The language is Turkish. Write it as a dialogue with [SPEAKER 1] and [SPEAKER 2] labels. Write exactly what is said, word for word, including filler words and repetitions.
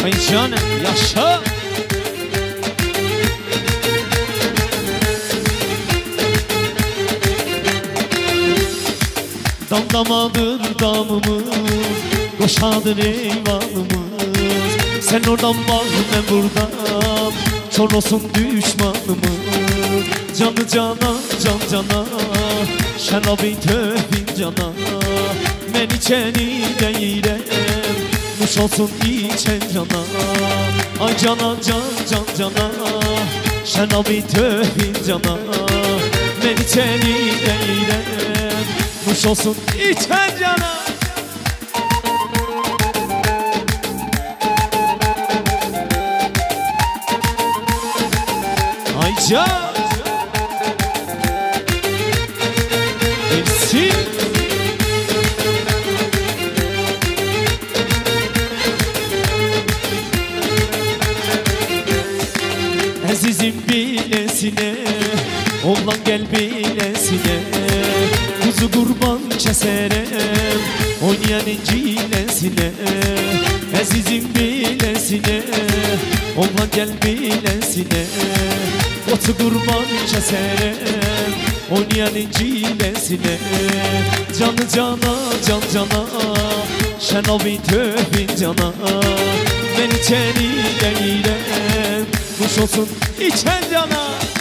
[SPEAKER 1] Ay canım yaşa. Dam damadır damımız, koşadır eyvanımız. Sen oradan bak ben buradan, çor olsun düşmanımız. Canı cana can cana, şerabı töhfin cana. Ben içeni değilim, nuş olsun içen cana. Ay cana can can cana, şerabı töhfin cana. Ben içeni değilim, nuş olsun içen cana. Ay can Elsin. Azizim bilesine, oğlan gel bilesine. Kuzu kurban keserem, oynayan incilesine. Azizim bilesine, oğlan gel bilesine. Kuzu kurban keserem, oynayan incilesine. Canı cana can cana, şenavin töhfin cana. Ben içeni değilim, kuş olsun içen cana.